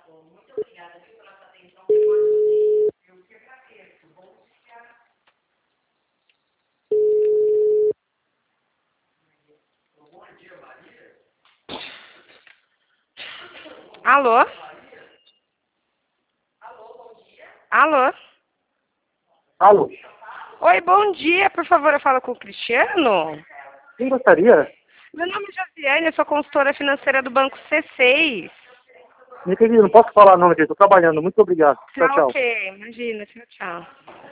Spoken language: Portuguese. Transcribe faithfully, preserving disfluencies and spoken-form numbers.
Alô? Alô? Alô? Oi, bom dia. Por favor, eu falo com o Cristiano? Quem gostaria? Meu nome é Josiane, eu sou consultora financeira do Banco C seis. Me entendi, não posso falar não, gente. Estou trabalhando. Muito obrigado. Tchau, Tá tchau. ok, imagina. Tchau, tchau.